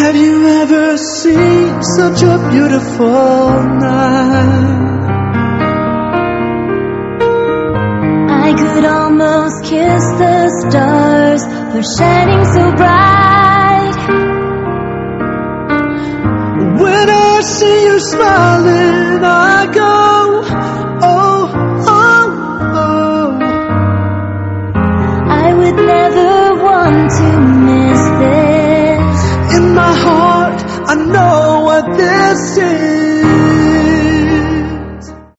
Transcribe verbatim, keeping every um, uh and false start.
Have you ever seen such a beautiful night? I could almost kiss the stars for shining so bright. When I see you smiling, I